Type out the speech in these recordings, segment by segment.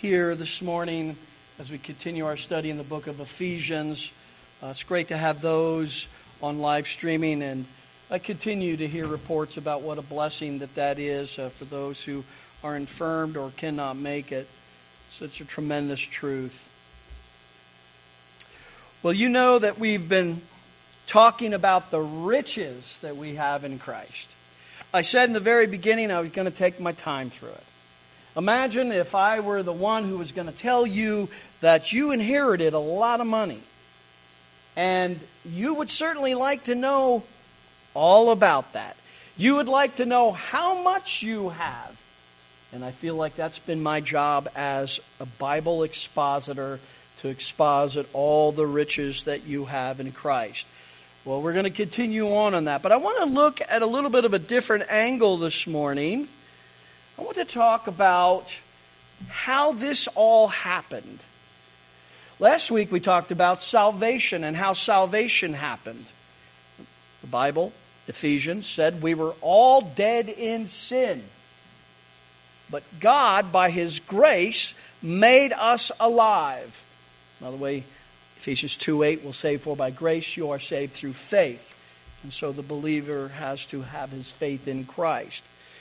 here this morning as we continue our study in the book of Ephesians. It's great to have those on live streaming, and I continue to hear reports about what a blessing that is for those who are infirmed or cannot make it. Such a tremendous truth. Well, you know that we've been talking about the riches that we have in Christ. I said in the very beginning I was going to take my time through it. Imagine if I were the one who was going to tell you that you inherited a lot of money. And you would certainly like to know all about that. You would like to know how much you have. And I feel like that's been my job as a Bible expositor, to exposit all the riches that you have in Christ. Well, we're going to continue on that. But I want to look at a little bit of a different angle this morning. I want to talk about how this all happened. Last week we talked about salvation and how salvation happened. The Bible, Ephesians, said we were all dead in sin. But God, by His grace, made us alive. By the way, Ephesians 2:8 will say, "For by grace you are saved through faith." And so the believer has to have his faith in Christ.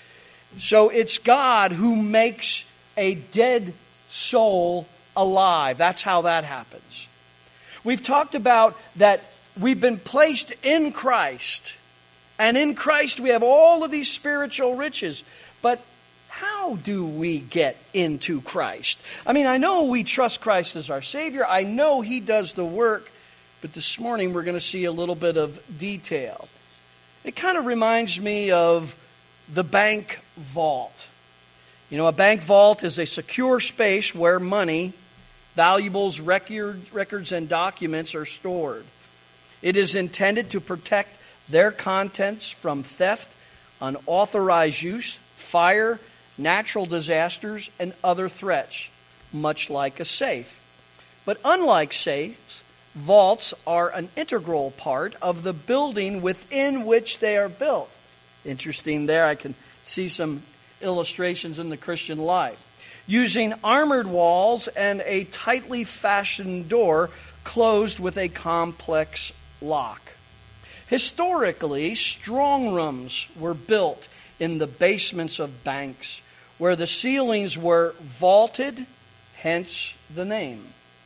So it's God who makes a dead soul alive. That's how that happens. We've talked about that we've been placed in Christ. And in Christ we have all of these spiritual riches. But how do we get into Christ? I mean, I know we trust Christ as our Savior. I know He does the work. But this morning we're going to see a little bit of detail. It kind of reminds me of the bank vault. You know, a bank vault is a secure space where money, valuables, records, and documents are stored. It is intended to protect their contents from theft, unauthorized use, fire, natural disasters, and other threats, much like a safe. But unlike safes, vaults are an integral part of the building within which they are built. Interesting there, I can see some illustrations in the Christian life. Using armored walls and a tightly fashioned door closed with a complex lock. Historically, strong rooms were built in the basements of banks, where the ceilings were vaulted, hence the name.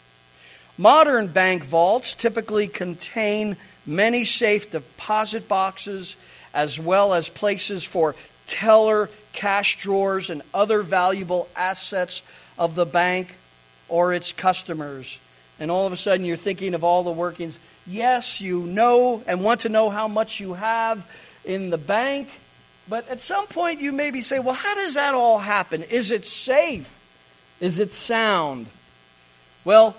Modern bank vaults typically contain many safe deposit boxes, as well as places for teller, cash drawers, and other valuable assets of the bank or its customers. And all of a sudden you're thinking of all the workings. Yes, you know and want to know how much you have in the bank, but at some point you maybe say, well, how does that all happen? Is it safe? Is it sound? Well,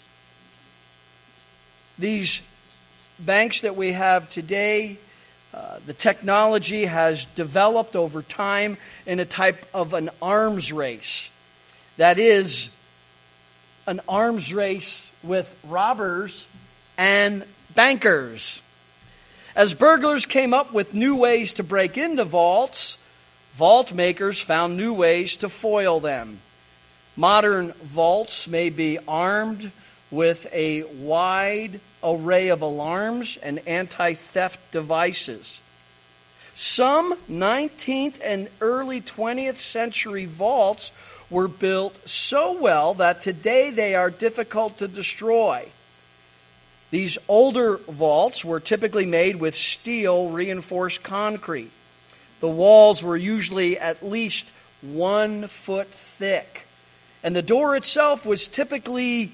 these banks that we have today, the technology has developed over time in a type of an arms race. That is, an arms race with robbers and bankers. As burglars came up with new ways to break into vaults, vault makers found new ways to foil them. Modern vaults may be armed with a wide array of alarms and anti-theft devices. Some 19th and early 20th century vaults were built so well that today they are difficult to destroy. These older vaults were typically made with steel reinforced concrete. The walls were usually at least 1 foot thick, and the door itself was typically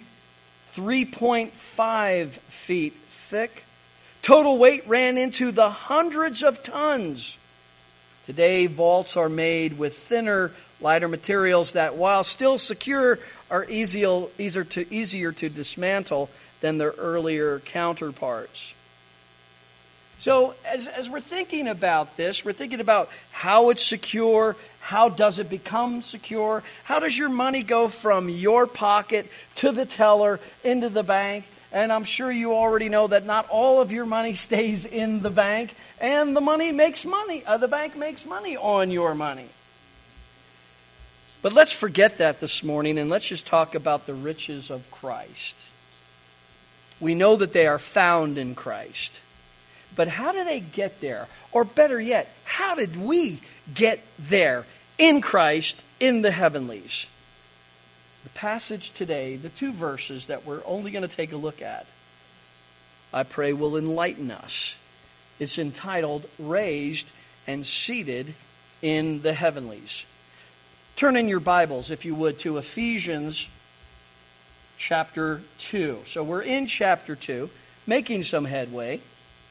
3.5 feet thick. Total weight ran into the hundreds of tons. Today, vaults are made with thinner, lighter materials that, while still secure, are easier to dismantle than their earlier counterparts. So, as we're thinking about this, we're thinking about how it's secure. How does it become secure? How does your money go from your pocket to the teller into the bank? And I'm sure you already know that not all of your money stays in the bank, and the bank makes money on your money. But let's forget that this morning and let's just talk about the riches of Christ. We know that they are found in Christ. But how do they get there? Or better yet, how did we get there in Christ in the heavenlies? The passage today, the 2 verses that we're only going to take a look at, I pray will enlighten us. It's entitled, Raised and Seated in the Heavenlies. Turn in your Bibles, if you would, to Ephesians chapter 2. So we're in chapter 2, making some headway.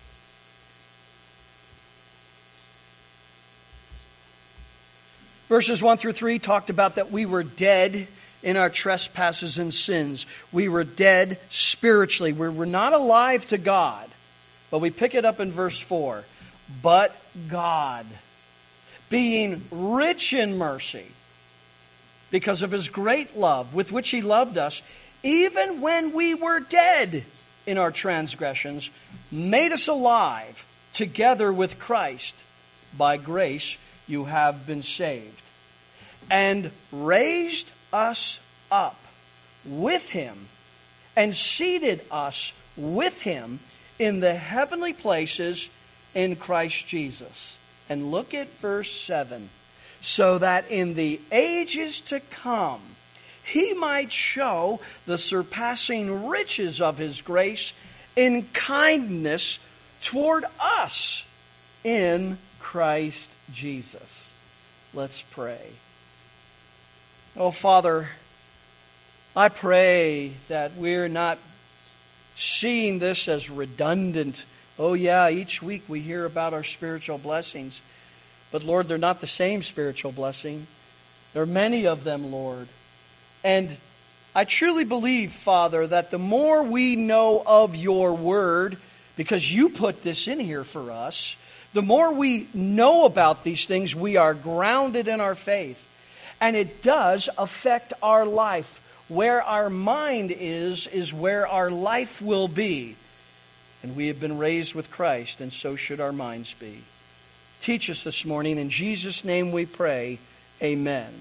Verses 1 through 3 talked about that we were dead in our trespasses and sins. We were dead spiritually. We were not alive to God. But we pick it up in verse 4. But God, being rich in mercy, because of His great love with which He loved us, even when we were dead in our transgressions, made us alive together with Christ. By grace you have been saved. And raised us up with Him and seated us with Him in the heavenly places in Christ Jesus. And look at verse 7. So that in the ages to come He might show the surpassing riches of His grace in kindness toward us in Christ Jesus. Let's pray. Oh, Father, I pray that we're not seeing this as redundant. Oh yeah, each week we hear about our spiritual blessings. But Lord, they're not the same spiritual blessing. There are many of them, Lord. And I truly believe, Father, that the more we know of your word, because you put this in here for us, the more we know about these things, we are grounded in our faith. And it does affect our life. Where our mind is where our life will be. And we have been raised with Christ, and so should our minds be. Teach us this morning. In Jesus' name we pray. Amen.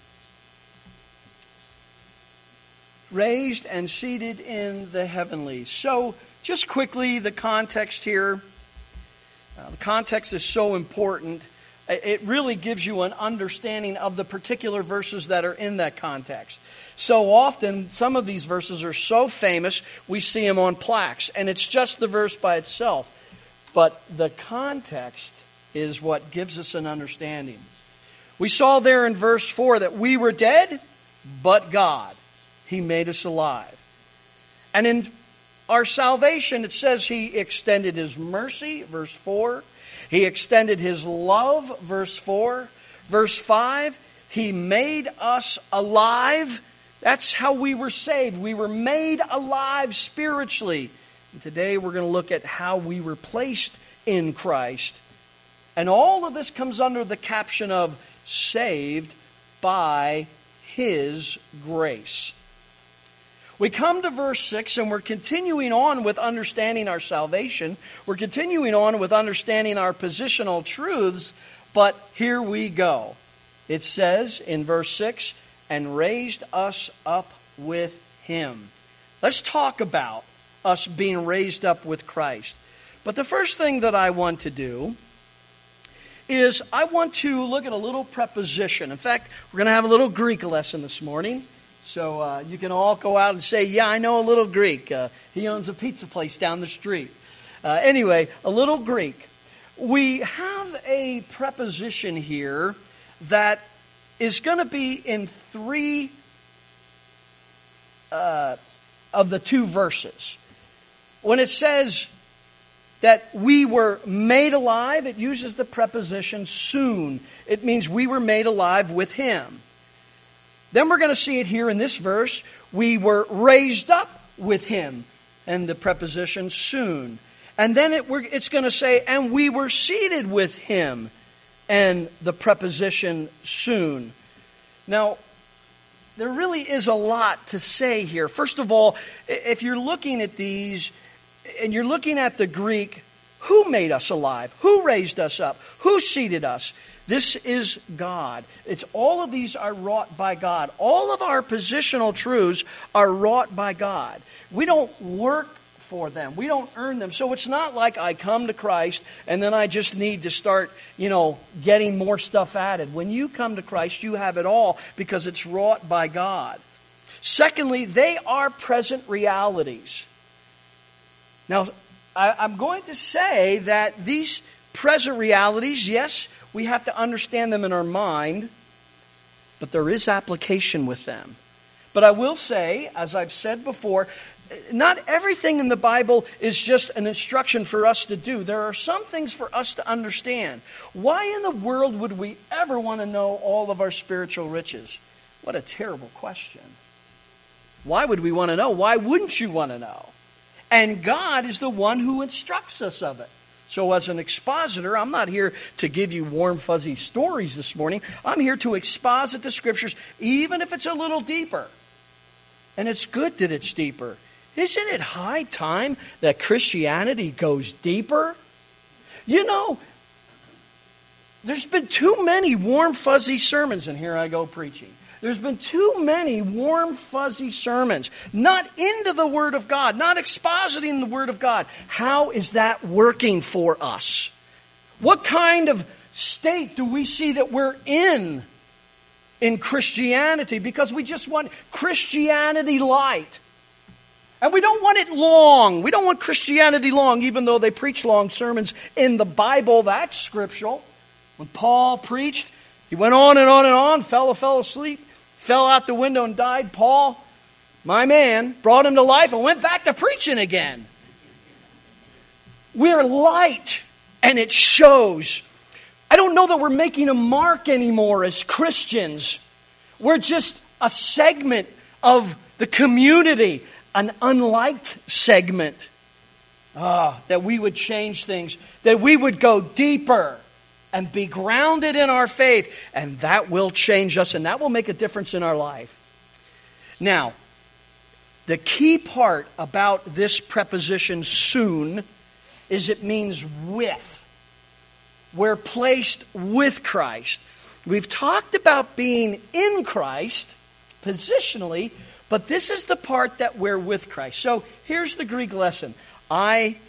Raised and seated in the heavenlies. So, just quickly, the context here. The context is so important. It really gives you an understanding of the particular verses that are in that context. So often, some of these verses are so famous, we see them on plaques. And it's just the verse by itself. But the context is what gives us an understanding. We saw there in verse 4 that we were dead, but God, He made us alive. And in our salvation, it says He extended His mercy, verse 4. He extended His love, verse 4. Verse 5, He made us alive. That's how we were saved. We were made alive spiritually. And today we're going to look at how we were placed in Christ. And all of this comes under the caption of saved by His grace. We come to verse 6 and we're continuing on with understanding our salvation. We're continuing on with understanding our positional truths. But here we go. It says in verse 6, and raised us up with Him. Let's talk about us being raised up with Christ. But the first thing that I want to do is I want to look at a little preposition. In fact, we're going to have a little Greek lesson this morning. So you can all go out and say, yeah, I know a little Greek. He owns a pizza place down the street. Anyway, a little Greek. We have a preposition here that is going to be in 3 of the 2 verses. When it says that we were made alive, it uses the preposition soon. It means we were made alive with Him. Then we're going to see it here in this verse. We were raised up with Him, and the preposition soon. And then it's going to say, and we were seated with Him, and the preposition soon. Now, there really is a lot to say here. First of all, if you're looking at these, and you're looking at the Greek, who made us alive? Who raised us up? Who seated us? This is God. It's all of these are wrought by God. All of our positional truths are wrought by God. We don't work for them. We don't earn them. So it's not like I come to Christ and then I just need to start, getting more stuff added. When you come to Christ, you have it all because it's wrought by God. Secondly, they are present realities. Now, I'm going to say that these present realities, yes, we have to understand them in our mind, but there is application with them. But I will say, as I've said before, not everything in the Bible is just an instruction for us to do. There are some things for us to understand. Why in the world would we ever want to know all of our spiritual riches? What a terrible question. Why would we want to know? Why wouldn't you want to know? And God is the one who instructs us of it. So as an expositor, I'm not here to give you warm, fuzzy stories this morning. I'm here to exposit the Scriptures, even if it's a little deeper. And it's good that it's deeper. Isn't it high time that Christianity goes deeper? There's been too many warm, fuzzy sermons, and here I go preaching. There's been too many warm, fuzzy sermons, not into the Word of God, not expositing the Word of God. How is that working for us? What kind of state do we see that we're in Christianity? Because we just want Christianity light. And we don't want it long. We don't want Christianity long, even though they preach long sermons in the Bible. That's scriptural. When Paul preached, he went on and on and on, fell asleep, fell out the window and died. Paul, my man, brought him to life and went back to preaching again. We're light, and it shows. I don't know that we're making a mark anymore as Christians. We're just a segment of the community, an unliked segment. That we would change things, that we would go deeper and be grounded in our faith, and that will change us, and that will make a difference in our life. Now, the key part about this preposition soon is it means with. We're placed with Christ. We've talked about being in Christ positionally, but this is the part that we're with Christ. So here's the Greek lesson. I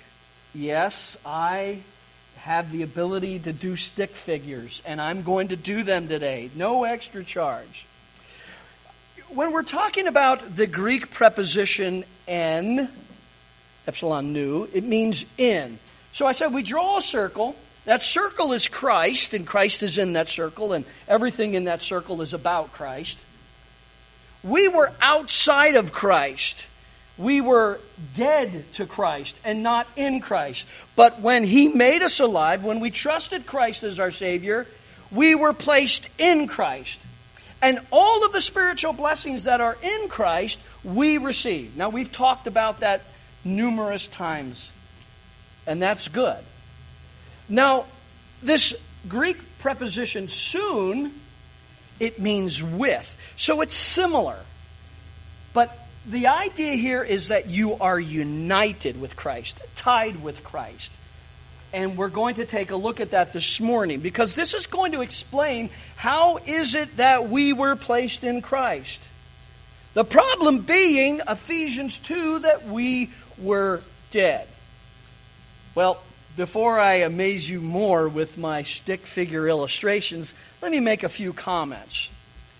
have the ability to do stick figures, and I'm going to do them today. No extra charge. When we're talking about the Greek preposition en, epsilon nu, it means in. So I said we draw a circle. That circle is Christ, and Christ is in that circle, and everything in that circle is about Christ. We were outside of Christ. We were dead to Christ and not in Christ. But when He made us alive, when we trusted Christ as our Savior, we were placed in Christ. And all of the spiritual blessings that are in Christ, we receive. Now, we've talked about that numerous times, and that's good. Now, this Greek preposition soon, it means with. So it's similar. But the idea here is that you are united with Christ, tied with Christ. And we're going to take a look at that this morning, because this is going to explain how is it that we were placed in Christ. The problem being, Ephesians 2, that we were dead. Well, before I amaze you more with my stick figure illustrations, let me make a few comments.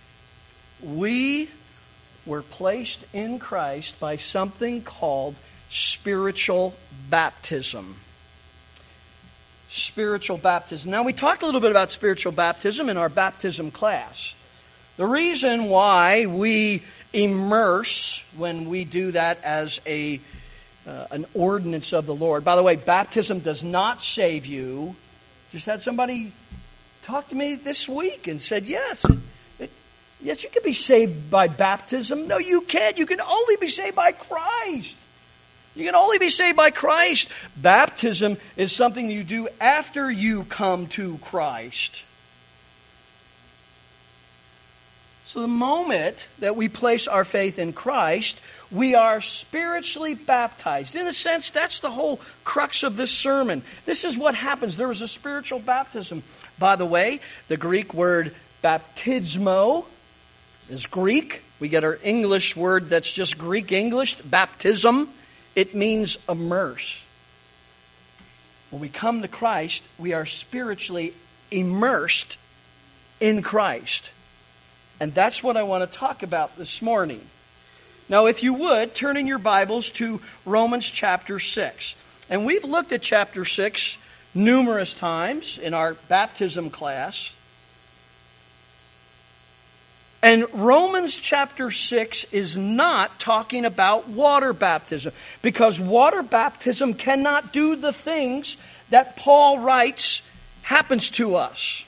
We were placed in Christ by something called spiritual baptism. Spiritual baptism. Now, we talked a little bit about spiritual baptism in our baptism class. The reason why we immerse when we do that as an ordinance of the Lord. By the way, baptism does not save you. Just had somebody talk to me this week and said, yes, you can be saved by baptism. No, you can't. You can only be saved by Christ. You can only be saved by Christ. Baptism is something you do after you come to Christ. So the moment that we place our faith in Christ, we are spiritually baptized. In a sense, that's the whole crux of this sermon. This is what happens. There is a spiritual baptism. By the way, the Greek word baptismo is Greek. We get our English word that's just Greek English, baptism. It means immerse. When we come to Christ, we are spiritually immersed in Christ. And that's what I want to talk about this morning. Now, if you would, turn in your Bibles to Romans chapter 6. And we've looked at chapter 6 numerous times in our baptism class. And Romans chapter 6 is not talking about water baptism, because water baptism cannot do the things that Paul writes happens to us.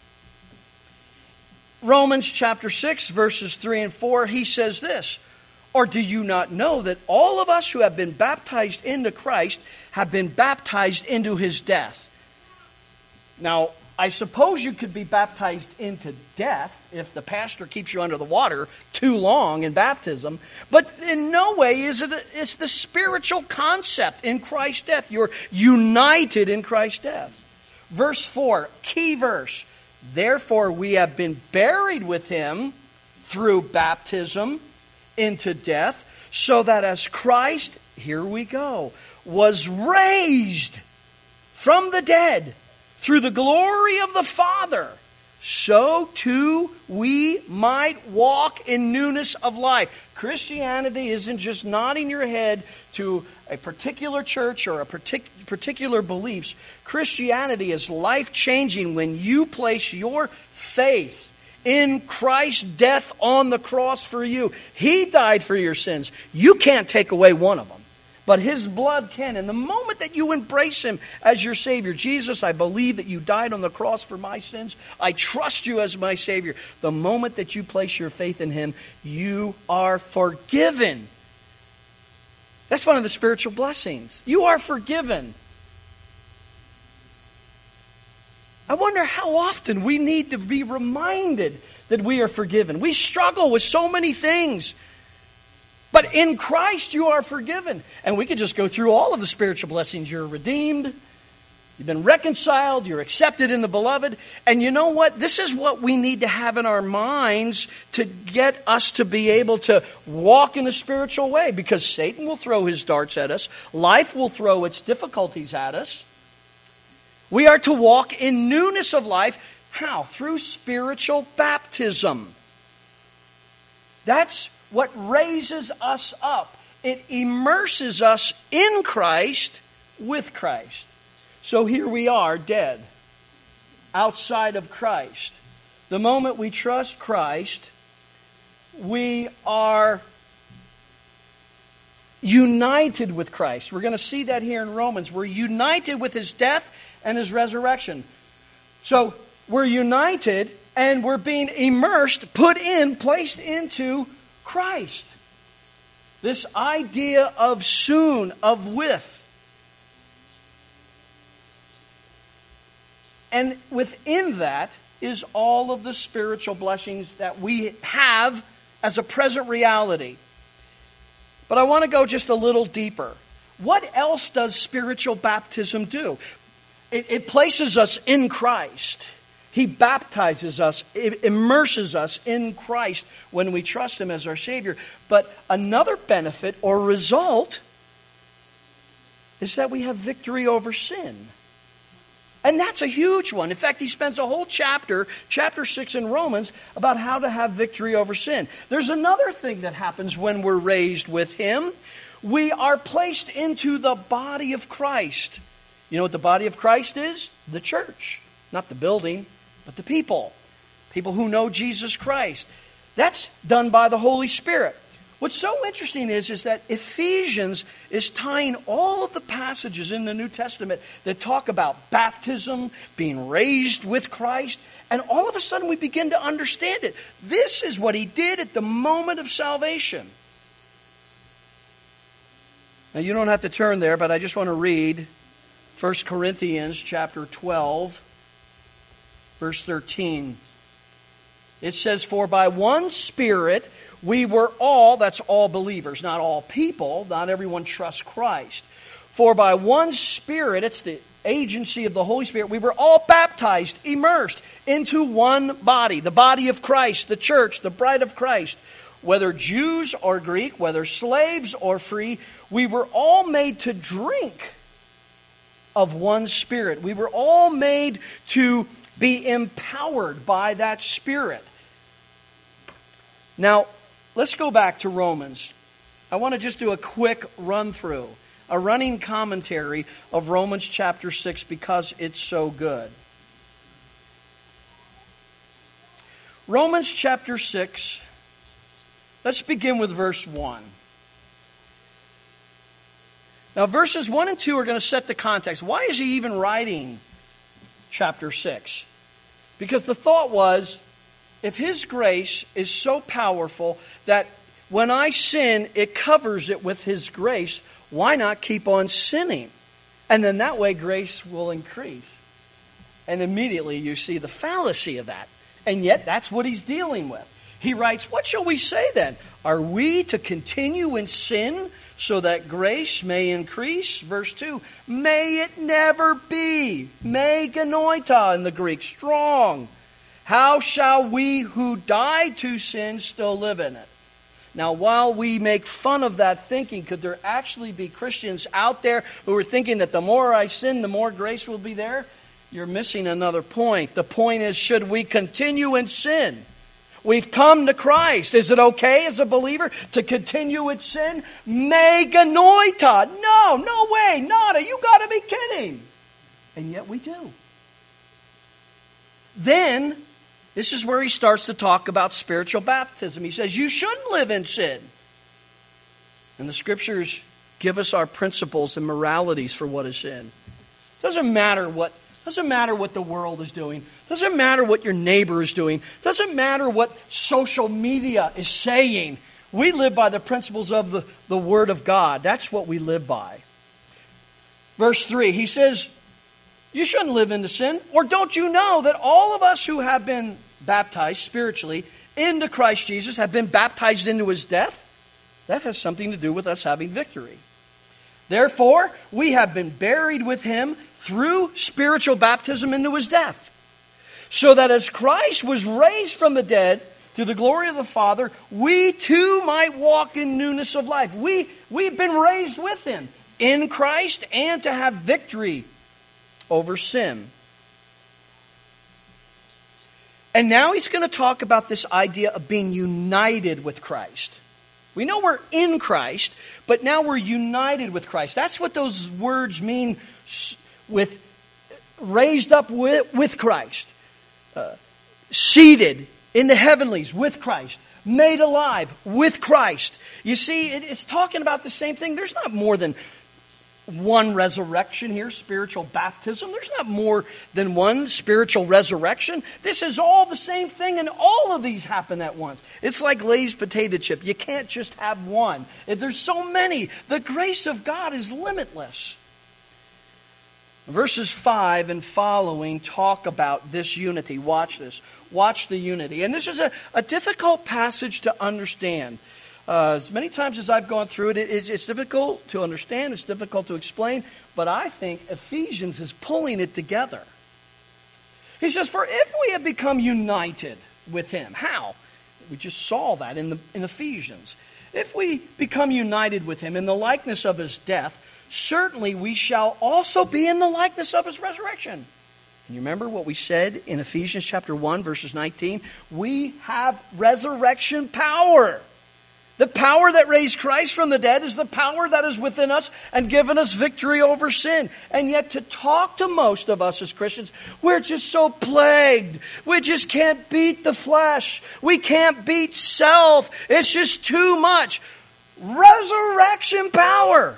Romans chapter 6, verses 3 and 4, he says this, "Or do you not know that all of us who have been baptized into Christ have been baptized into His death?" Now, I suppose you could be baptized into death if the pastor keeps you under the water too long in baptism. But in no way is it's the spiritual concept in Christ's death. You're united in Christ's death. Verse 4, key verse. "Therefore we have been buried with Him through baptism into death, so that as Christ," here we go, "was raised from the dead through the glory of the Father, so too we might walk in newness of life." Christianity isn't just nodding your head to a particular church or a particular beliefs. Christianity is life-changing when you place your faith in Christ's death on the cross for you. He died for your sins. You can't take away one of them, but His blood can. And the moment that you embrace Him as your Savior, "Jesus, I believe that you died on the cross for my sins. I trust you as my Savior." The moment that you place your faith in Him, you are forgiven. That's one of the spiritual blessings. You are forgiven. I wonder how often we need to be reminded that we are forgiven. We struggle with so many things. But in Christ you are forgiven. And we could just go through all of the spiritual blessings. You're redeemed. You've been reconciled. You're accepted in the beloved. And you know what? This is what we need to have in our minds to get us to be able to walk in a spiritual way. Because Satan will throw his darts at us. Life will throw its difficulties at us. We are to walk in newness of life. How? Through spiritual baptism. That's what raises us up. It immerses us in Christ with Christ. So here we are, dead, outside of Christ. The moment we trust Christ, we are united with Christ. We're going to see that here in Romans. We're united with His death and His resurrection. So we're united and we're being immersed, put in, placed into Christ. This idea of soon, of with. And within that is all of the spiritual blessings that we have as a present reality. But I want to go just a little deeper. What else does spiritual baptism do? It places us in Christ. He baptizes us, it immerses us in Christ when we trust Him as our Savior. But another benefit or result is that we have victory over sin. And that's a huge one. In fact, he spends a whole chapter 6 in Romans, about how to have victory over sin. There's another thing that happens when we're raised with Him. We are placed into the body of Christ. You know what the body of Christ is? The church. Not the building, but the people. People who know Jesus Christ. That's done by the Holy Spirit. What's so interesting is that Ephesians is tying all of the passages in the New Testament that talk about baptism, being raised with Christ, and all of a sudden we begin to understand it. This is what He did at the moment of salvation. Now you don't have to turn there, but I just want to read 1 Corinthians chapter 12, verse 13. It says, for by one Spirit we were all, that's all believers, not all people, not everyone trusts Christ. For by one Spirit, it's the agency of the Holy Spirit, we were all baptized, immersed into one body, the body of Christ, the church, the bride of Christ. Whether Jews or Greek, whether slaves or free, we were all made to drink of one Spirit. We were all made to be empowered by that Spirit. Now, let's go back to Romans. I want to just do a quick run through, a running commentary of Romans chapter 6 because it's so good. Romans chapter 6, let's begin with verse 1. Now, verses 1 and 2 are going to set the context. Why is he even writing chapter 6? Because the thought was, if His grace is so powerful that when I sin, it covers it with His grace, why not keep on sinning? And then that way grace will increase. And immediately you see the fallacy of that. And yet that's what he's dealing with. He writes, what shall we say then? Are we to continue in sin so that grace may increase? Verse 2, may it never be. Me genoita in the Greek, strong. How shall we who died to sin still live in it? Now, while we make fun of that thinking, could there actually be Christians out there who are thinking that the more I sin, the more grace will be there? You're missing another point. The point is, should we continue in sin? We've come to Christ. Is it okay as a believer to continue in sin? Me genoita. No way, nada. You got to be kidding. And yet we do. Then, this is where he starts to talk about spiritual baptism. He says, you shouldn't live in sin. And the Scriptures give us our principles and moralities for what is sin. Doesn't matter what the world is doing. Doesn't matter what your neighbor is doing. Doesn't matter what social media is saying. We live by the principles of the Word of God. That's what we live by. Verse 3, he says, you shouldn't live into sin. Or don't you know that all of us who have been baptized spiritually into Christ Jesus have been baptized into His death? That has something to do with us having victory. Therefore, we have been buried with Him through spiritual baptism into His death. So that as Christ was raised from the dead through the glory of the Father, we too might walk in newness of life. We've been raised with Him in Christ and to have victory over sin. And now he's going to talk about this idea of being united with Christ. We know we're in Christ, but now we're united with Christ. That's what those words mean, with raised up with Christ, seated in the heavenlies with Christ, made alive with Christ. You see, it's talking about the same thing. There's not more than one resurrection here, spiritual baptism. There's not more than one spiritual resurrection. This is all the same thing, and all of these happen at once. It's like Lay's potato chip. You can't just have one. There's so many. The grace of God is limitless. Verses 5 and following talk about this unity. Watch this. Watch the unity. And this is a difficult passage to understand. As many times as I've gone through it, it's difficult to understand, it's difficult to explain, but I think Ephesians is pulling it together. He says, for if we have become united with Him, how? We just saw that in Ephesians. If we become united with Him in the likeness of His death, certainly we shall also be in the likeness of His resurrection. And you remember what we said in Ephesians chapter 1, verses 19? We have resurrection power. The power that raised Christ from the dead is the power that is within us and given us victory over sin. And yet to talk to most of us as Christians, we're just so plagued. We just can't beat the flesh. We can't beat self. It's just too much. Resurrection power.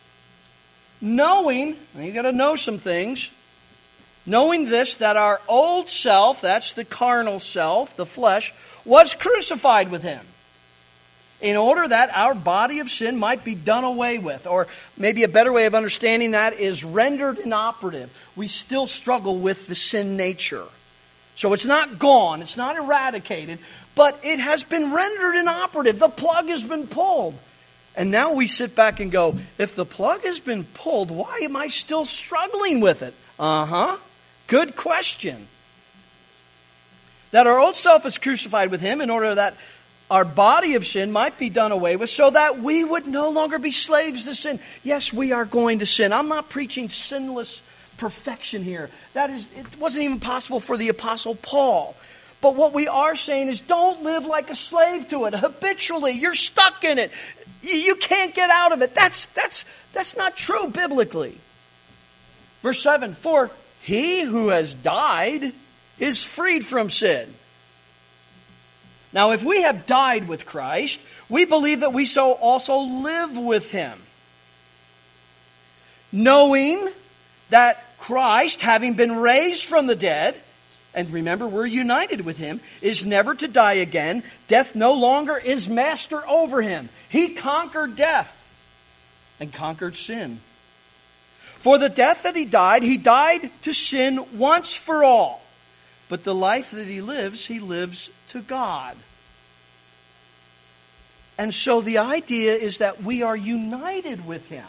Knowing, and you got to know some things, knowing this, that our old self, that's the carnal self, the flesh, was crucified with Him, in order that our body of sin might be done away with. Or maybe a better way of understanding that is rendered inoperative. We still struggle with the sin nature. So it's not gone, it's not eradicated, but it has been rendered inoperative. The plug has been pulled. And now we sit back and go, if the plug has been pulled, why am I still struggling with it? Good question. That our old self is crucified with Him in order that our body of sin might be done away with, so that we would no longer be slaves to sin. Yes, we are going to sin. I'm not preaching sinless perfection here. It wasn't even possible for the Apostle Paul. But what we are saying is, don't live like a slave to it habitually. You're stuck in it. You can't get out of it. That's not true biblically. Verse 7, for he who has died is freed from sin. Now, if we have died with Christ, we believe that we so also live with Him. Knowing that Christ, having been raised from the dead, and remember, we're united with Him, is never to die again. Death no longer is master over Him. He conquered death and conquered sin. For the death that He died to sin once for all. But the life that He lives to God. And so the idea is that we are united with Him.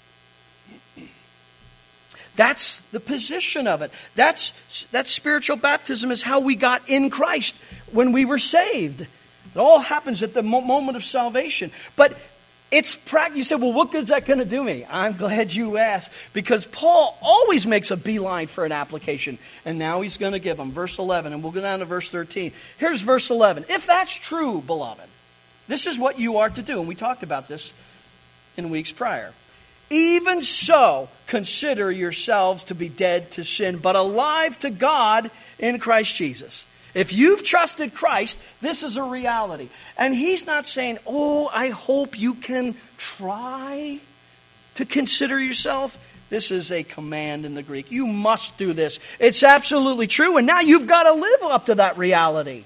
That's the position of it. That spiritual baptism is how we got in Christ when we were saved. It all happens at the moment of salvation. But it's practical. You said, well, what good is that going to do me? I'm glad you asked, because Paul always makes a beeline for an application. And now he's going to give them. Verse 11, and we'll go down to verse 13. Here's verse 11. If that's true, beloved, this is what you are to do. And we talked about this in weeks prior. Even so, consider yourselves to be dead to sin, but alive to God in Christ Jesus. If you've trusted Christ, this is a reality. And he's not saying, oh, I hope you can try to consider yourself. This is a command in the Greek. You must do this. It's absolutely true, and now you've got to live up to that reality.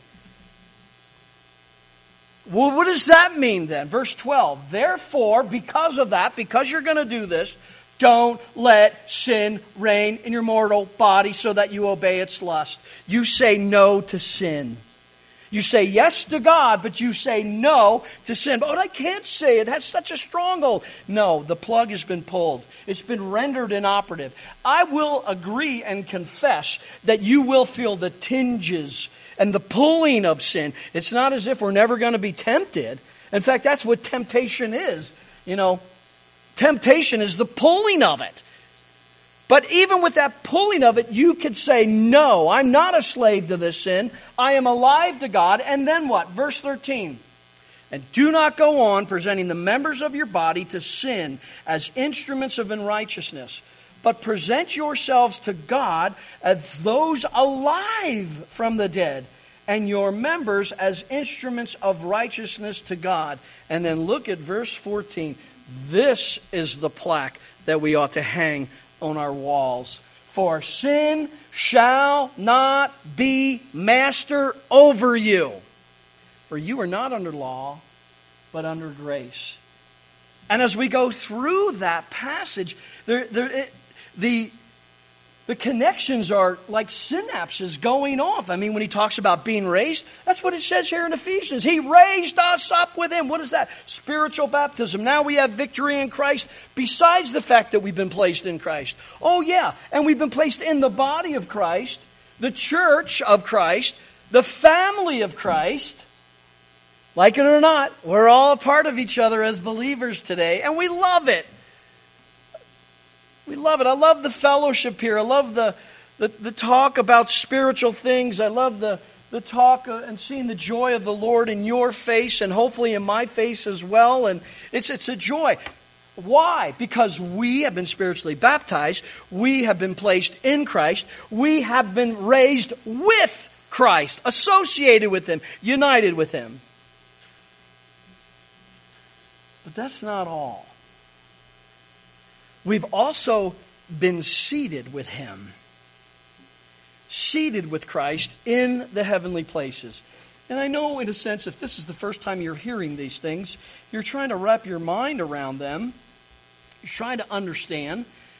Well, what does that mean then? Verse 12. Therefore, because of that, because you're going to do this, don't let sin reign in your mortal body so that you obey its lust. You say no to sin. You say yes to God, but you say no to sin. But I can't say it has such a stronghold. No, the plug has been pulled. It's been rendered inoperative. I will agree and confess that you will feel the tinges and the pulling of sin. It's not as if we're never going to be tempted. In fact, that's what temptation is. Temptation is the pulling of it. But even with that pulling of it, you could say, no, I'm not a slave to this sin. I am alive to God. And then what? Verse 13. And do not go on presenting the members of your body to sin as instruments of unrighteousness, but present yourselves to God as those alive from the dead, and your members as instruments of righteousness to God. And then look at verse 14. This is the plaque that we ought to hang on our walls. For sin shall not be master over you. For you are not under law, but under grace. And as we go through that passage, the connections are like synapses going off. I mean, when he talks about being raised, that's what it says here in Ephesians. He raised us up with Him. What is that? Spiritual baptism. Now we have victory in Christ besides the fact that we've been placed in Christ. Oh yeah, and we've been placed in the body of Christ, the church of Christ, the family of Christ. Like it or not, we're all a part of each other as believers today, and we love it. We love it. I love the fellowship here. I love the talk about spiritual things. I love the talk and seeing the joy of the Lord in your face and hopefully in my face as well. And it's a joy. Why? Because we have been spiritually baptized. We have been placed in Christ. We have been raised with Christ, associated with Him, united with Him. But that's not all. We've also been seated with Him. Seated with Christ in the heavenly places. And I know, in a sense, if this is the first time you're hearing these things, you're trying to wrap your mind around them. You're trying to understand.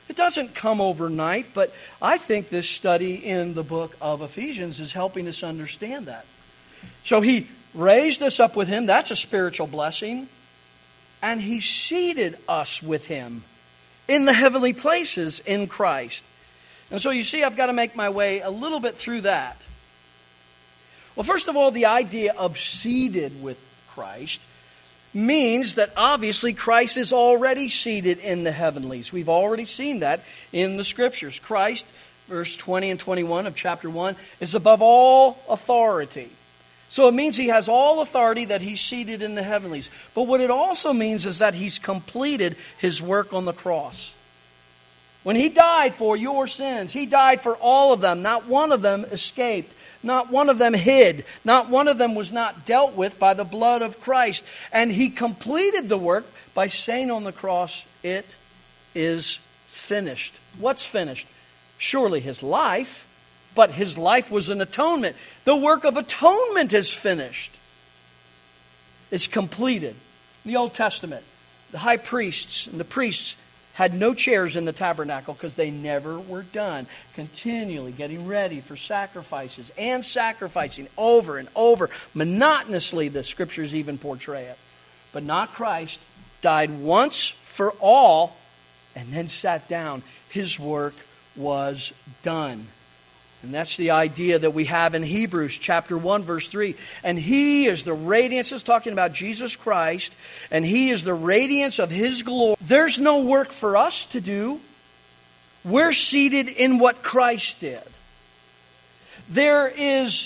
It doesn't come overnight, but I think this study in the book of Ephesians is helping us understand that. So He raised us up with Him. That's a spiritual blessing. And He seated us with Him in the heavenly places in Christ. And so you see, I've got to make my way a little bit through that. Well, first of all, the idea of seated with Christ means that obviously Christ is already seated in the heavenlies. We've already seen that in the Scriptures. Christ, verse 20 and 21 of chapter 1, is above all authority. So it means He has all authority, that He's seated in the heavenlies. But what it also means is that He's completed His work on the cross. When He died for your sins, He died for all of them. Not one of them escaped. Not one of them hid. Not one of them was not dealt with by the blood of Christ. And He completed the work by saying on the cross, it is finished. What's finished? Surely His life, but His life was an atonement. The work of atonement is finished. It's completed. In the Old Testament, the high priests and the priests had no chairs in the tabernacle because they never were done. Continually getting ready for sacrifices and sacrificing over and over. Monotonously, the Scriptures even portray it. But not Christ. Died once for all and then sat down. His work was done. And that's the idea that we have in Hebrews chapter 1 verse 3. And He is the radiance, it's talking about Jesus Christ, and He is the radiance of His glory. There's no work for us to do. We're seated in what Christ did. There is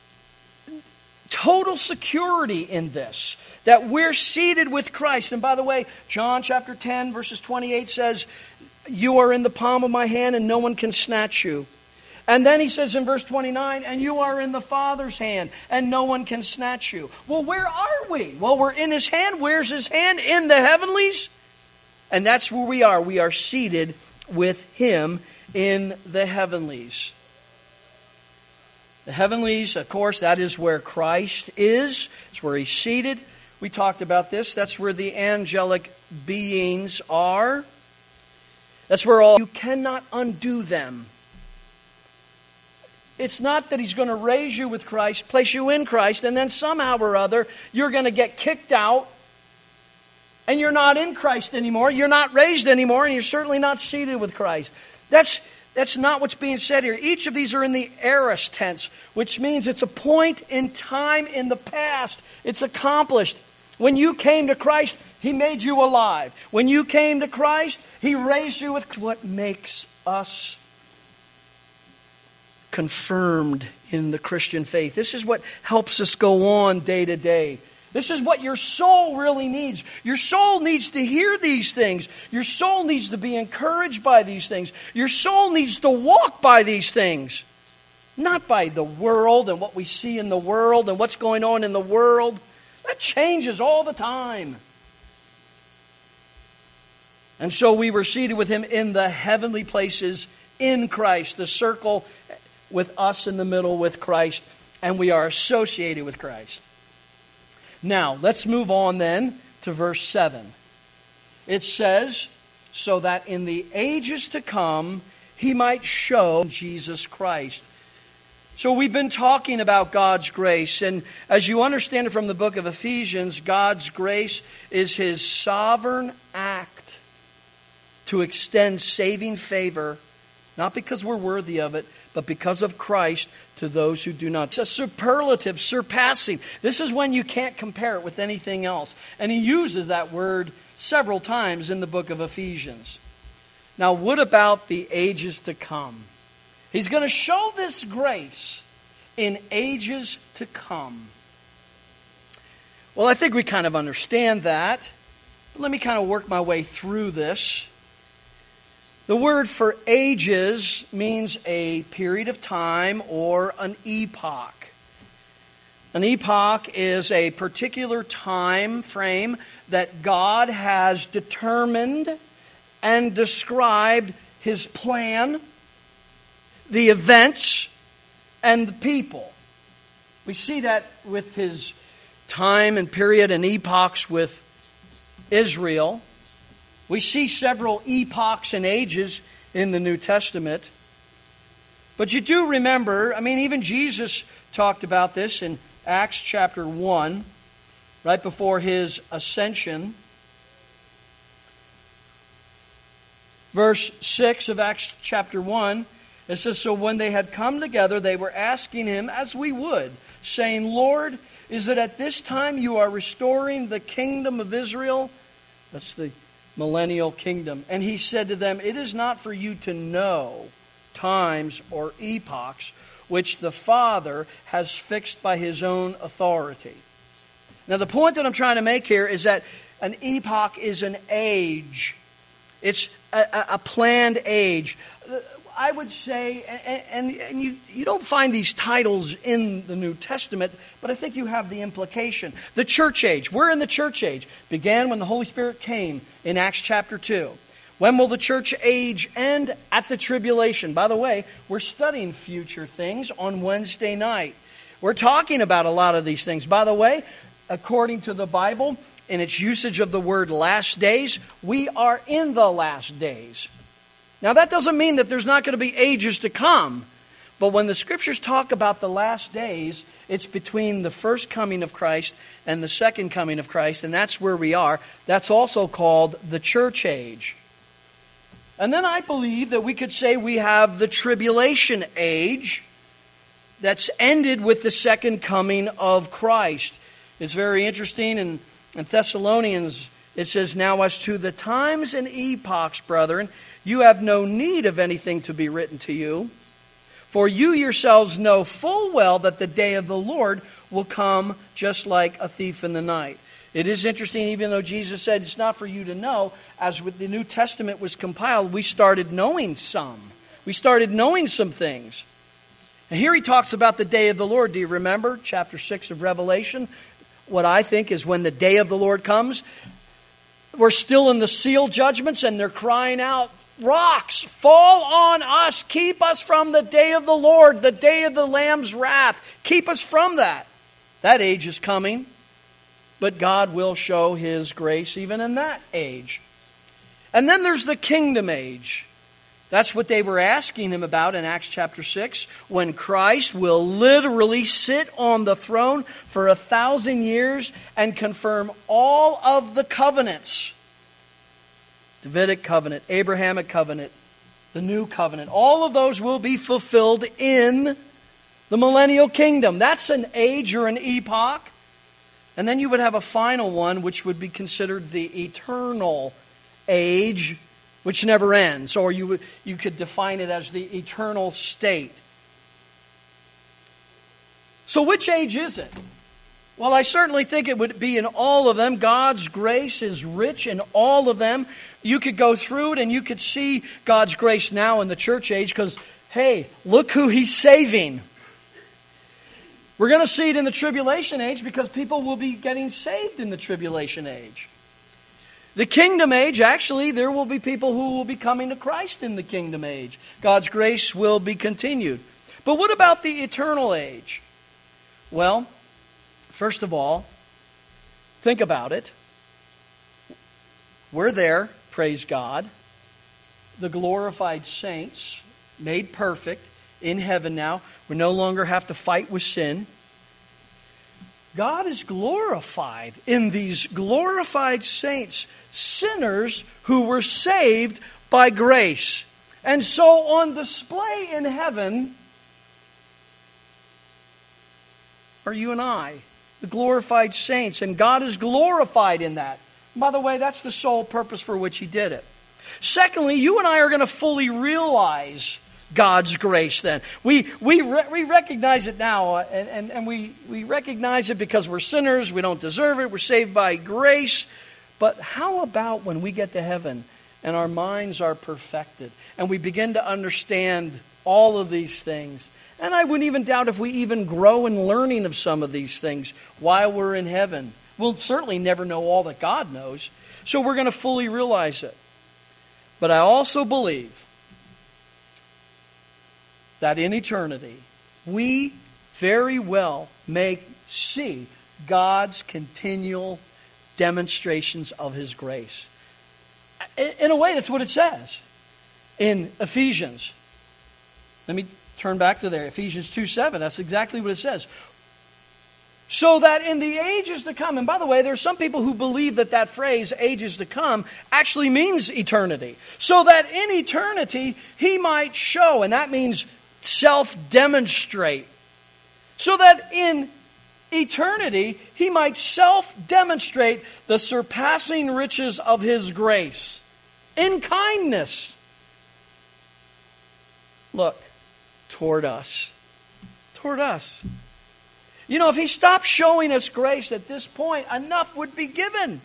total security in this, that we're seated with Christ. And by the way, John chapter 10 verses 28 says, you are in the palm of my hand and no one can snatch you. And then He says in verse 29, and you are in the Father's hand, and no one can snatch you. Well, where are we? Well, we're in His hand. Where's His hand? In the heavenlies. And that's where we are. We are seated with Him in the heavenlies. The heavenlies, of course, that is where Christ is. It's where He's seated. We talked about this. That's where the angelic beings are. That's where all... You cannot undo them. It's not that He's going to raise you with Christ, place you in Christ, and then somehow or other you're going to get kicked out and you're not in Christ anymore, you're not raised anymore, and you're certainly not seated with Christ. That's not what's being said here. Each of these are in the aorist tense, which means it's a point in time in the past. It's accomplished. When you came to Christ, He made you alive. When you came to Christ, He raised you with what makes us confirmed in the Christian faith. This is what helps us go on day to day. This is what your soul really needs. Your soul needs to hear these things. Your soul needs to be encouraged by these things. Your soul needs to walk by these things. Not by the world and what we see in the world and what's going on in the world. That changes all the time. And so we were seated with Him in the heavenly places in Christ. The circle with us in the middle with Christ, and we are associated with Christ. Now, let's move on then to verse 7. It says, so that in the ages to come, He might show Jesus Christ. So we've been talking about God's grace, and as you understand it from the book of Ephesians, God's grace is His sovereign act to extend saving favor, not because we're worthy of it, but because of Christ to those who do not. It's a superlative, surpassing. This is when you can't compare it with anything else. And he uses that word several times in the book of Ephesians. Now, what about the ages to come? He's going to show this grace in ages to come. Well, I think we kind of understand that. But let me kind of work my way through this. The word for ages means a period of time or an epoch. An epoch is a particular time frame that God has determined and described His plan, the events, and the people. We see that with His time and period and epochs with Israel. We see several epochs and ages in the New Testament. But you do remember, even Jesus talked about this in Acts chapter 1, right before his ascension. Verse 6 of Acts chapter 1, it says, "So when they had come together, they were asking him, as we would, saying, 'Lord, is it at this time you are restoring the kingdom of Israel?'" That's the millennial kingdom. "And he said to them, 'It is not for you to know times or epochs which the Father has fixed by his own authority.'" Now the point that I'm trying to make here is that an epoch is an age. It's a planned age. I would say, and you don't find these titles in the New Testament, but I think you have the implication. The church age. We're in the church age. Began when the Holy Spirit came in Acts chapter 2. When will the church age end? At the tribulation. By the way, we're studying future things on Wednesday night. We're talking about a lot of these things. By the way, according to the Bible, in its usage of the word last days, we are in the last days. Now that doesn't mean that there's not going to be ages to come. But when the Scriptures talk about the last days, it's between the first coming of Christ and the second coming of Christ, and that's where we are. That's also called the church age. And then I believe that we could say we have the tribulation age that's ended with the second coming of Christ. It's very interesting. In Thessalonians, it says, "Now as to the times and epochs, brethren, you have no need of anything to be written to you. For you yourselves know full well that the day of the Lord will come just like a thief in the night." It is interesting, even though Jesus said it's not for you to know, as with the New Testament was compiled, we started knowing some. We started knowing some things. And here he talks about the day of the Lord. Do you remember chapter 6 of Revelation? What I think is when the day of the Lord comes, we're still in the seal judgments and they're crying out, "Rocks, fall on us. Keep us from the day of the Lord, the day of the Lamb's wrath. Keep us from that." That age is coming. But God will show His grace even in that age. And then there's the kingdom age. That's what they were asking him about in Acts chapter 6, when Christ will literally sit on the throne for 1,000 years and confirm all of the covenants. Davidic covenant, Abrahamic covenant, the new covenant. All of those will be fulfilled in the millennial kingdom. That's an age or an epoch. And then you would have a final one, which would be considered the eternal age, which never ends. Or you could define it as the eternal state. So which age is it? Well, I certainly think it would be in all of them. God's grace is rich in all of them. You could go through it and you could see God's grace now in the church age because, hey, look who He's saving. We're going to see it in the tribulation age because people will be getting saved in the tribulation age. The kingdom age, actually, there will be people who will be coming to Christ in the kingdom age. God's grace will be continued. But what about the eternal age? Well, first of all, think about it. We're there, praise God. The glorified saints, made perfect, in heaven now. We no longer have to fight with sin. God is glorified in these glorified saints, sinners who were saved by grace. And so on display in heaven are you and I, the glorified saints, and God is glorified in that. By the way, that's the sole purpose for which He did it. Secondly, you and I are going to fully realize God's grace then. We recognize it now, and we recognize it because we're sinners, we don't deserve it, we're saved by grace. But how about when we get to heaven and our minds are perfected and we begin to understand all of these things? And I wouldn't even doubt if we even grow in learning of some of these things while we're in heaven. We'll certainly never know all that God knows, so we're going to fully realize it. But I also believe that in eternity, we very well may see God's continual demonstrations of His grace. In a way, that's what it says in Ephesians. Let me turn back to there. Ephesians 2:7. That's exactly what it says. So that in the ages to come, and by the way, there are some people who believe that that phrase, ages to come, actually means eternity. So that in eternity, He might show, and that means self-demonstrate. So that in eternity, He might self-demonstrate the surpassing riches of His grace in kindness. Look, toward us. Toward us. You know, if He stopped showing us grace at this point, enough would be given.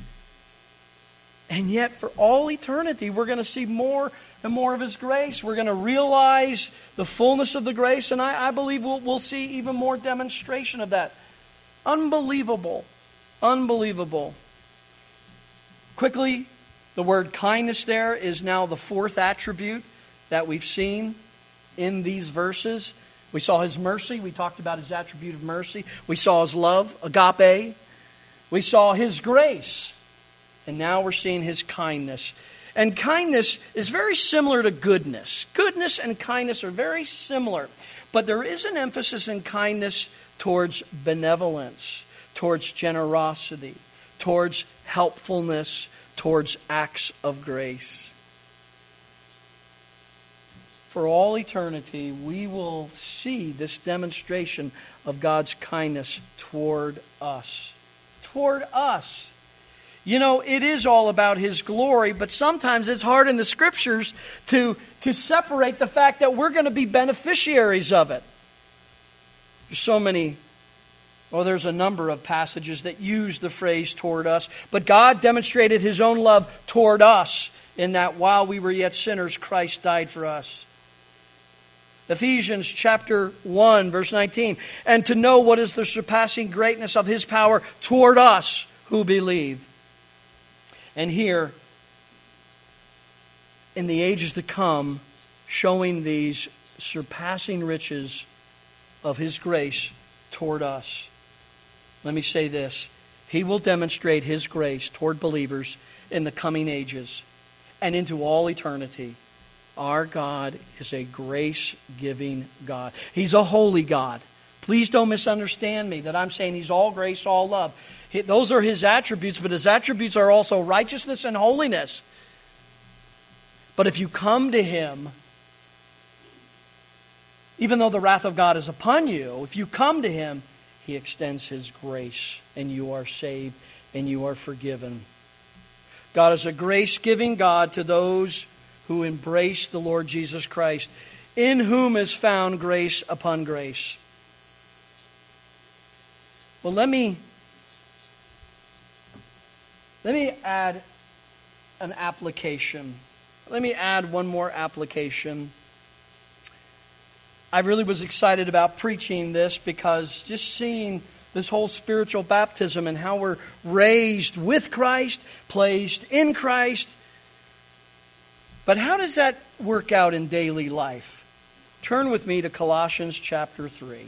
And yet, for all eternity, we're going to see more and more of His grace. We're going to realize the fullness of the grace, and I believe we'll see even more demonstration of that. Unbelievable. Unbelievable. Quickly, the word kindness there is now the fourth attribute that we've seen in these verses. We saw His mercy. We talked about His attribute of mercy. We saw His love, agape. We saw His grace. And now we're seeing His kindness. And kindness is very similar to goodness. Goodness and kindness are very similar. But there is an emphasis in kindness towards benevolence, towards generosity, towards helpfulness, towards acts of grace. For all eternity, we will see this demonstration of God's kindness toward us. Toward us. You know, it is all about His glory, but sometimes it's hard in the Scriptures to separate the fact that we're going to be beneficiaries of it. There's a number of passages that use the phrase toward us, but God demonstrated His own love toward us in that while we were yet sinners, Christ died for us. Ephesians chapter 1, verse 19. And to know what is the surpassing greatness of His power toward us who believe. And here, in the ages to come, showing these surpassing riches of His grace toward us. Let me say this. He will demonstrate His grace toward believers in the coming ages and into all eternity. Our God is a grace-giving God. He's a holy God. Please don't misunderstand me that I'm saying He's all grace, all love. Those are His attributes, but His attributes are also righteousness and holiness. But if you come to Him, even though the wrath of God is upon you, if you come to Him, He extends His grace, and you are saved, and you are forgiven. God is a grace-giving God to those who embrace the Lord Jesus Christ, in whom is found grace upon grace. Well, let me add an application. Let me add one more application. I really was excited about preaching this because just seeing this whole spiritual baptism and how we're raised with Christ, placed in Christ. But how does that work out in daily life? Turn with me to Colossians chapter 3.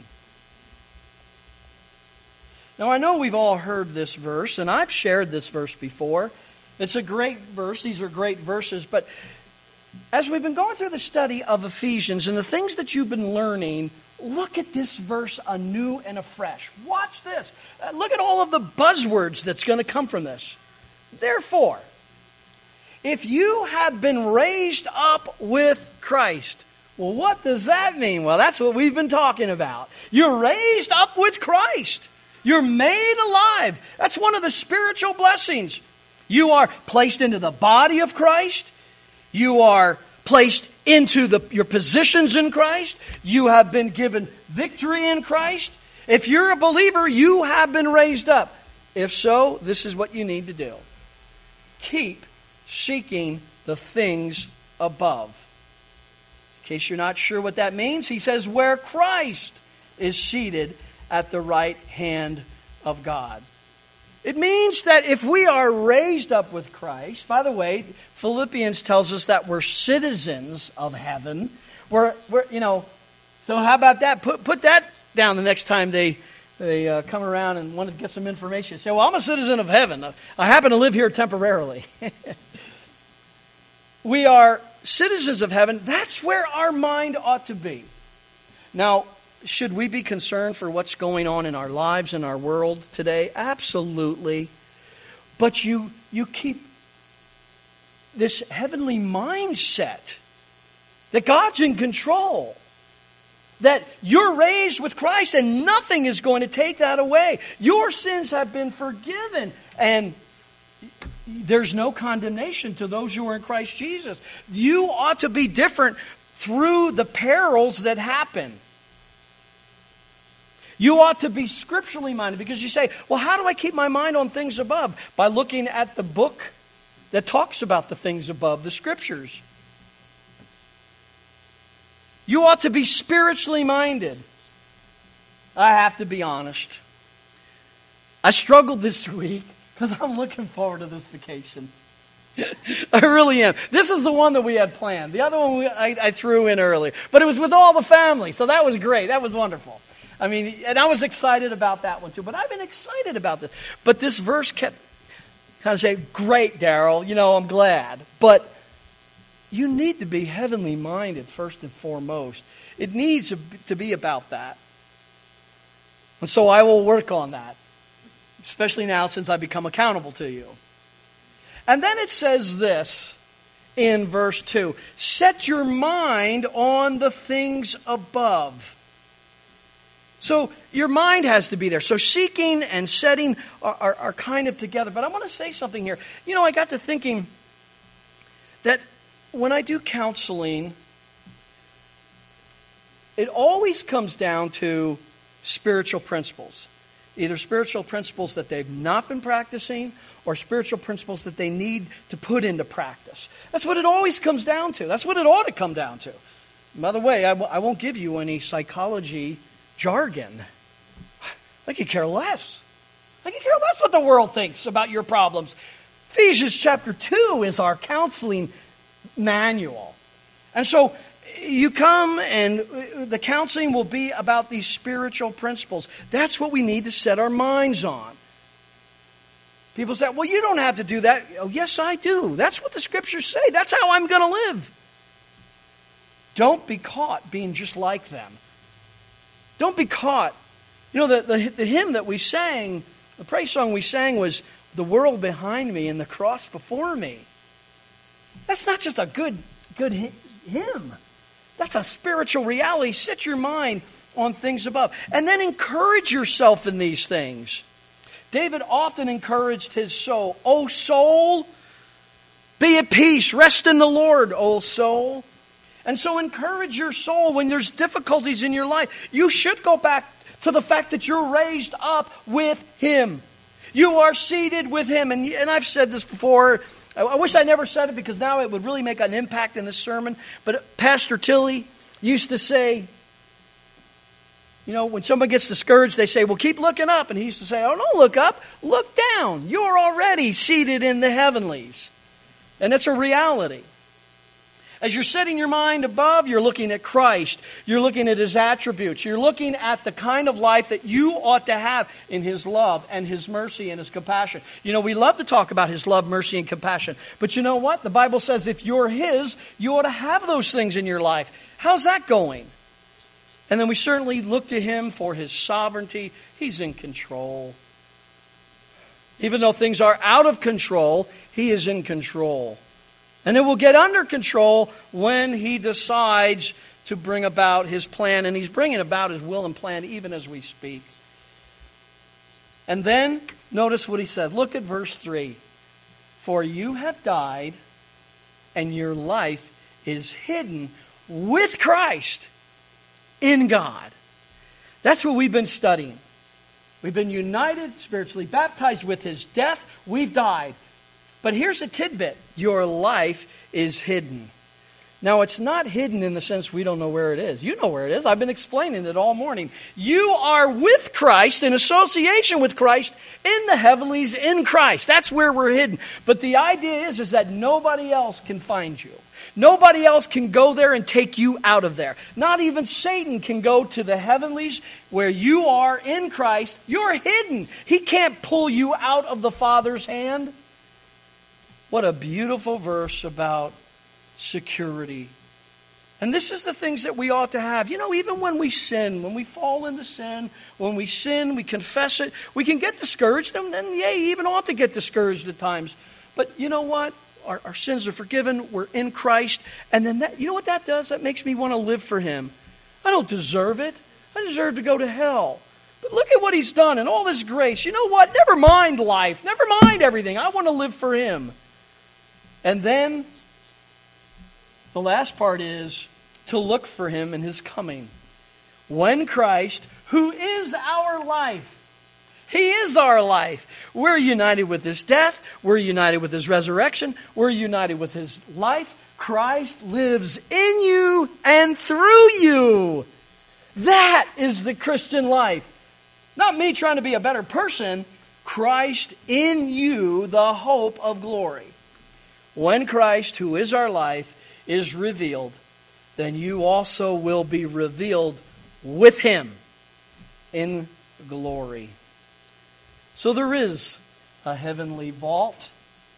Now I know we've all heard this verse, and I've shared this verse before. It's a great verse. These are great verses. But as we've been going through the study of Ephesians and the things that you've been learning, look at this verse anew and afresh. Watch this. Look at all of the buzzwords that's going to come from this. Therefore, if you have been raised up with Christ. Well, what does that mean? Well, that's what we've been talking about. You're raised up with Christ. You're made alive. That's one of the spiritual blessings. You are placed into the body of Christ. You are placed into your positions in Christ. You have been given victory in Christ. If you're a believer, you have been raised up. If so, this is what you need to do. Keep seeking the things above. In case you're not sure what that means, he says, where Christ is seated at the right hand of God. It means that if we are raised up with Christ, by the way, Philippians tells us that we're citizens of heaven. So how about that? Put that down the next time they come around and want to get some information. Say, well, I'm a citizen of heaven. I happen to live here temporarily. we are citizens of heaven. That's where our mind ought to be. Now, should we be concerned for what's going on in our lives, in our world today? Absolutely. But you keep this heavenly mindset that God's in control, that you're raised with Christ and nothing is going to take that away. Your sins have been forgiven, and there's no condemnation to those who are in Christ Jesus. You ought to be different through the perils that happen. You ought to be scripturally minded, because you say, well, how do I keep my mind on things above? By looking at the book that talks about the things above, the Scriptures. You ought to be spiritually minded. I have to be honest. I struggled this week because I'm looking forward to this vacation. I really am. This is the one that we had planned. The other one I threw in earlier. But it was with all the family, so that was great. That was wonderful. I mean, and I was excited about that one too. But I've been excited about this. But this verse kept kind of saying, great, Daryl, I'm glad. But you need to be heavenly minded first and foremost. It needs to be about that. And so I will work on that, especially now since I've become accountable to you. And then it says this in verse 2. Set your mind on the things above. So your mind has to be there. So seeking and setting are kind of together. But I want to say something here. I got to thinking that when I do counseling, it always comes down to spiritual principles. Either spiritual principles that they've not been practicing or spiritual principles that they need to put into practice. That's what it always comes down to. That's what it ought to come down to. By the way, I won't give you any psychology jargon. I could care less. I could care less what the world thinks about your problems. Ephesians chapter 2 is our counseling manual. And so you come and the counseling will be about these spiritual principles. That's what we need to set our minds on. People say, well, you don't have to do that. Oh, yes, I do. That's what the Scriptures say. That's how I'm going to live. Don't be caught being just like them. Don't be caught. The hymn that we sang, the praise song we sang was, the world behind me and the cross before me. That's not just a good hymn. That's a spiritual reality. Set your mind on things above. And then encourage yourself in these things. David often encouraged his soul. O soul, be at peace. Rest in the Lord, O soul. And so encourage your soul when there's difficulties in your life. You should go back to the fact that you're raised up with Him. You are seated with Him. And I've said this before. I wish I never said it because now it would really make an impact in this sermon. But Pastor Tilley used to say, when someone gets discouraged, they say, well, keep looking up. And he used to say, oh, don't look up. Look down. You're already seated in the heavenlies. And it's a reality. As you're setting your mind above, you're looking at Christ. You're looking at His attributes. You're looking at the kind of life that you ought to have in His love and His mercy and His compassion. We love to talk about His love, mercy, and compassion. But you know what? The Bible says if you're His, you ought to have those things in your life. How's that going? And then we certainly look to Him for His sovereignty. He's in control. Even though things are out of control, He is in control. And it will get under control when He decides to bring about His plan. And He's bringing about His will and plan even as we speak. And then, notice what He said. Look at verse 3. For you have died, and your life is hidden with Christ in God. That's what we've been studying. We've been united, spiritually baptized with His death. We've died. But here's a tidbit. Your life is hidden. Now, it's not hidden in the sense we don't know where it is. You know where it is. I've been explaining it all morning. You are with Christ, in association with Christ, in the heavenlies, in Christ. That's where we're hidden. But the idea is that nobody else can find you. Nobody else can go there and take you out of there. Not even Satan can go to the heavenlies where you are in Christ. You're hidden. He can't pull you out of the Father's hand. What a beautiful verse about security. And this is the things that we ought to have. You know, even when we sin, when we fall into sin, when we sin, we confess it, we can get discouraged, and even ought to get discouraged at times. But you know what? Our sins are forgiven. We're in Christ. And then you know what that does? That makes me want to live for Him. I don't deserve it. I deserve to go to hell. But look at what He's done and all this grace. You know what? Never mind life. Never mind everything. I want to live for Him. And then the last part is to look for Him in His coming. When Christ, who is our life, He is our life. We're united with His death. We're united with His resurrection. We're united with His life. Christ lives in you and through you. That is the Christian life. Not me trying to be a better person. Christ in you, the hope of glory. When Christ, who is our life, is revealed, then you also will be revealed with Him in glory. So there is a heavenly vault,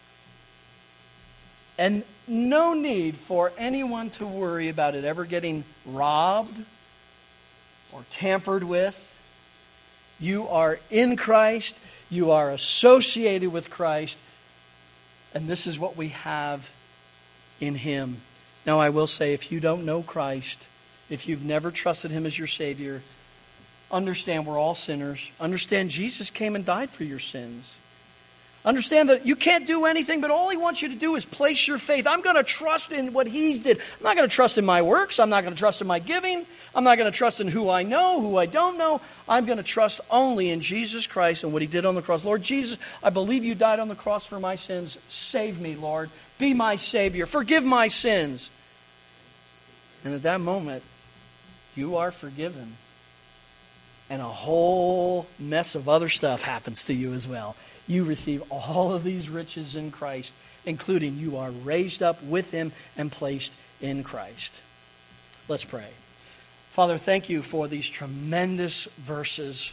and no need for anyone to worry about it ever getting robbed or tampered with. You are in Christ. You are associated with Christ. And this is what we have in Him. Now I will say, if you don't know Christ, if you've never trusted Him as your Savior, understand we're all sinners. Understand Jesus came and died for your sins. Understand that you can't do anything, but all He wants you to do is place your faith. I'm going to trust in what He did. I'm not going to trust in my works. I'm not going to trust in my giving. I'm not going to trust in who I know, who I don't know. I'm going to trust only in Jesus Christ and what He did on the cross. Lord Jesus, I believe You died on the cross for my sins. Save me, Lord. Be my Savior. Forgive my sins. And at that moment, you are forgiven. And a whole mess of other stuff happens to you as well. You receive all of these riches in Christ, including you are raised up with Him and placed in Christ. Let's pray. Father, thank You for these tremendous verses.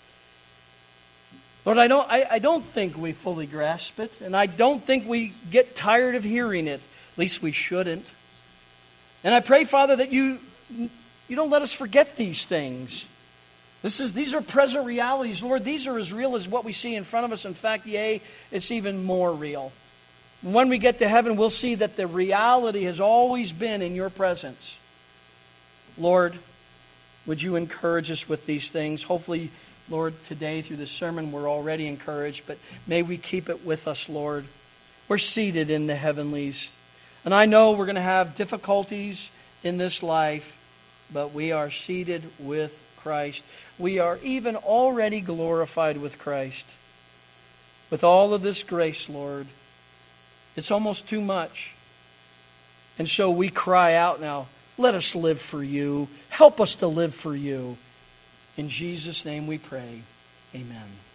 Lord, I don't think we fully grasp it, and I don't think we get tired of hearing it. At least we shouldn't. And I pray, Father, that You don't let us forget these things. These are present realities. Lord, these are as real as what we see in front of us. In fact, yea, it's even more real. When we get to heaven, we'll see that the reality has always been in Your presence. Lord, would You encourage us with these things? Hopefully, Lord, today through this sermon we're already encouraged, but may we keep it with us, Lord. We're seated in the heavenlies. And I know we're going to have difficulties in this life, but we are seated with Christ. We are even already glorified with Christ. With all of this grace, Lord, it's almost too much. And so we cry out now, let us live for You. Help us to live for You. In Jesus' name we pray. Amen.